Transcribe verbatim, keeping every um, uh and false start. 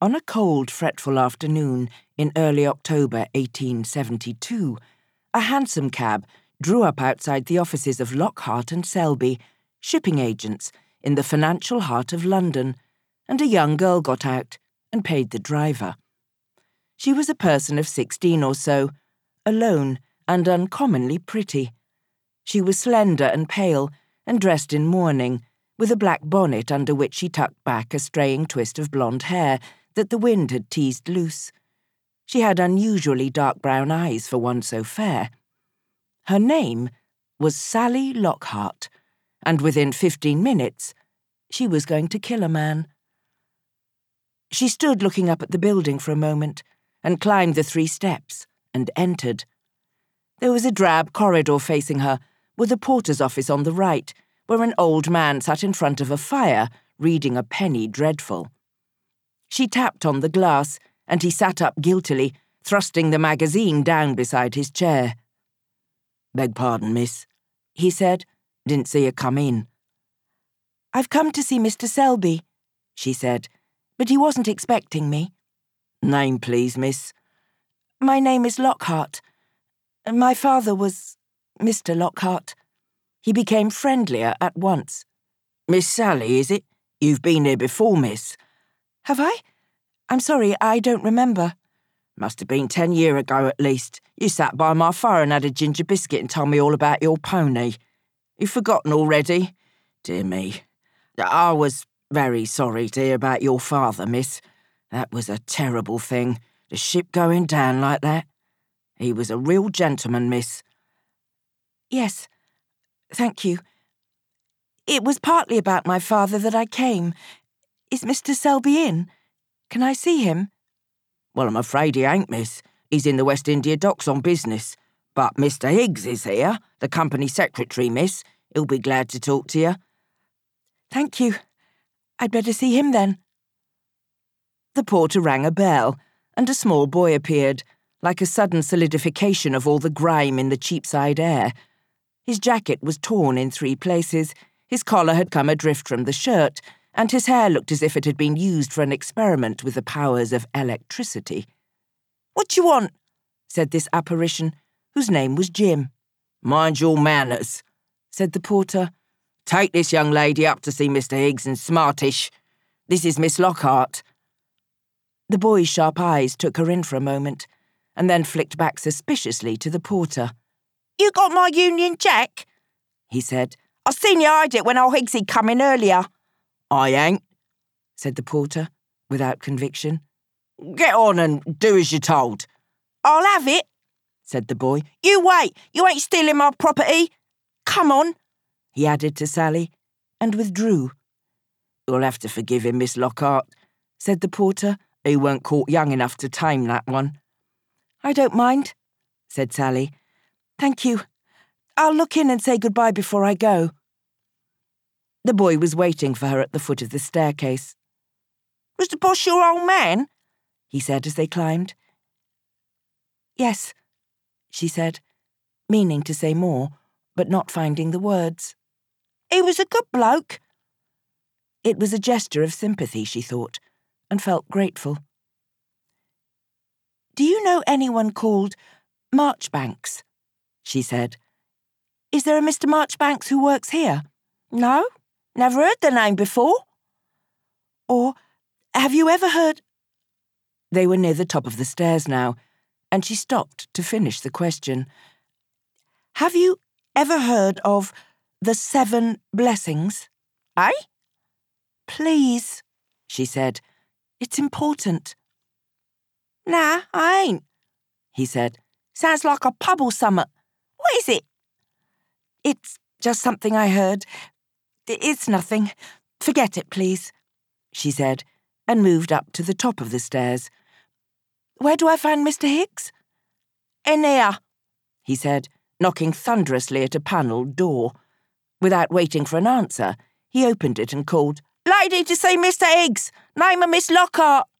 On a cold, fretful afternoon in early October eighteen seventy-two, a hansom cab drew up outside the offices of Lockhart and Selby, shipping agents in the financial heart of London, and a young girl got out and paid the driver. She was a person of sixteen or so, alone and uncommonly pretty. She was slender and pale and dressed in mourning, with a black bonnet under which she tucked back a straying twist of blonde hair that the wind had teased loose. She had unusually dark brown eyes for one so fair. Her name was Sally Lockhart, and within fifteen minutes she was going to kill a man. She stood looking up at the building for a moment, and climbed the three steps, and entered. There was a drab corridor facing her, with a porter's office on the right, where an old man sat in front of a fire, reading a penny dreadful. She tapped on the glass, and he sat up guiltily, thrusting the magazine down beside his chair. "Beg pardon, miss," he said. "Didn't see you come in." "I've come to see Mister Selby," she said, "but he wasn't expecting me." "Name, please, miss." "My name is Lockhart. My father was Mister Lockhart." He became friendlier at once. "Miss Sally, is it? You've been here before, miss." "Have I? I'm sorry, I don't remember." "Must have been ten year ago at least. You sat by my fire and had a ginger biscuit and told me all about your pony. You've forgotten already? Dear me. I was very sorry to hear about your father, miss. That was a terrible thing, the ship going down like that. He was a real gentleman, miss." "Yes, thank you. It was partly about my father that I came. Is Mister Selby in? Can I see him?" "Well, I'm afraid he ain't, miss. He's in the West India Docks on business. But Mister Higgs is here, the company secretary, miss. He'll be glad to talk to you." "Thank you. I'd better see him then." The porter rang a bell, and a small boy appeared, like a sudden solidification of all the grime in the Cheapside air. His jacket was torn in three places, his collar had come adrift from the shirt, and his hair looked as if it had been used for an experiment with the powers of electricity. "What do you want?" said this apparition, whose name was Jim. "Mind your manners," said the porter. "Take this young lady up to see Mister Higgs and Smartish. This is Miss Lockhart." The boy's sharp eyes took her in for a moment, and then flicked back suspiciously to the porter. "You got my Union Jack?" he said. "I seen you hide it when old Higgsy come in earlier." "I ain't," said the porter, without conviction. "Get on and do as you're told." "I'll have it," said the boy. "You wait, you ain't stealing my property. Come on," he added to Sally, and withdrew. "You'll have to forgive him, Miss Lockhart," said the porter. "He weren't caught young enough to tame that one." "I don't mind," said Sally. "Thank you. I'll look in and say goodbye before I go." The boy was waiting for her at the foot of the staircase. "Was the boss your old man?" he said as they climbed. "Yes," she said, meaning to say more, but not finding the words. "He was a good bloke." It was a gesture of sympathy, she thought, and felt grateful. "Do you know anyone called Marchbanks?" she said. "Is there a Mister Marchbanks who works here?" "No, never heard the name before." "Or have you ever heard—" They were near the top of the stairs now, and she stopped to finish the question. "Have you ever heard of the Seven Blessings?" "Eh?" "Please," she said. "It's important." "Nah, I ain't," he said. "Sounds like a pub or summat. What is it?" "It's just something I heard. It's nothing. Forget it, please," she said, and moved up to the top of the stairs. "Where do I find Mister Higgs?" "In here," he said, knocking thunderously at a panelled door. Without waiting for an answer, he opened it and called, "Lady to see Mister Higgs, name of Miss Lockhart."